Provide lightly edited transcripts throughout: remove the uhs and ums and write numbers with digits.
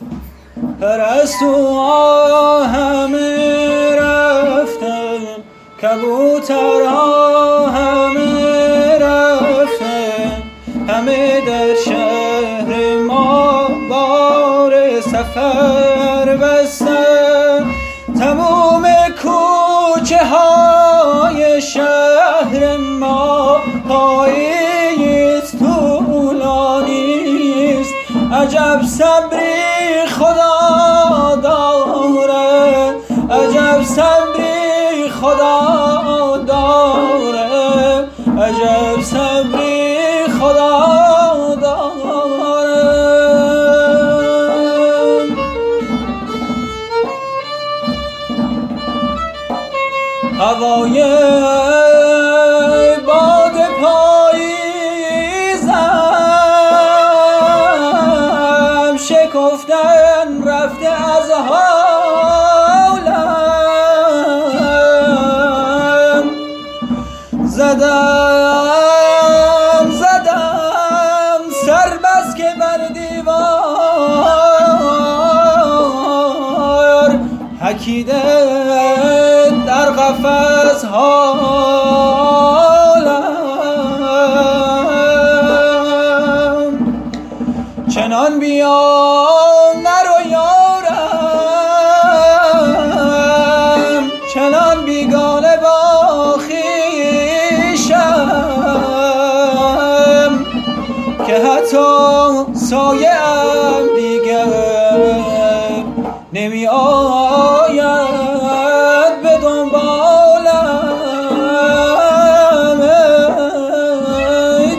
پرستوها همه رفتن، کبوترها همه رفتن، همه در شهر ما بار سفر بستن. تمام کوچه های شهر ما پاییز طولانیست، عجب صبری خدا داره، عجب صبری خدا داره، عجب صبری خدا داره. هوای باد پاییزم شکفتن رفته از حالم. زدم سر بس که بر دیوار، حکیده در قفس حالم. چنان بیا نرو یارم، چنان بیگانه با خویشم، که حتی سایه ام دیگر نمی آید به دنبالم. ای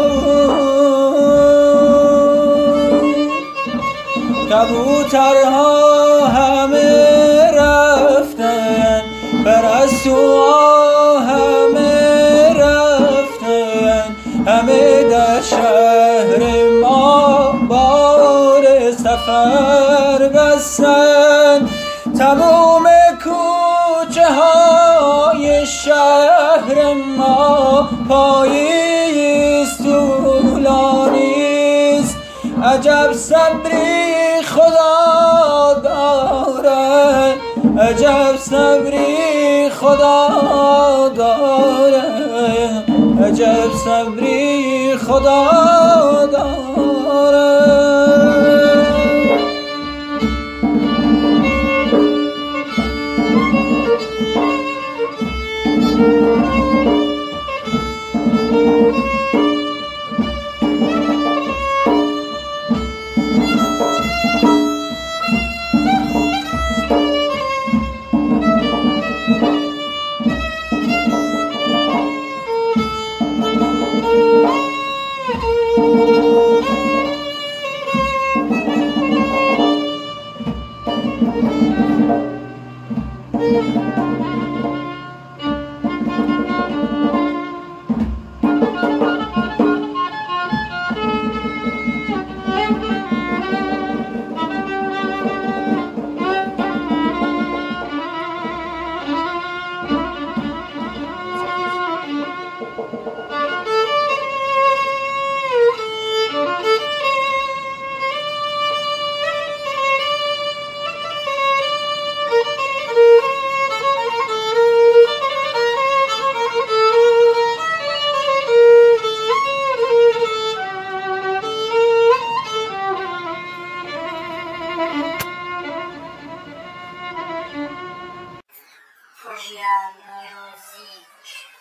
دوست، کبوترها همه رفتن، پرستوها همه رفتن، همه در شهر ما بار سفر بستن. تمام کوچه های شهر ما پاییز طولانیست، عجب صبری خدا داره، عجب صبری خدا داره، عجب صبری خدا داره. Projeto Music.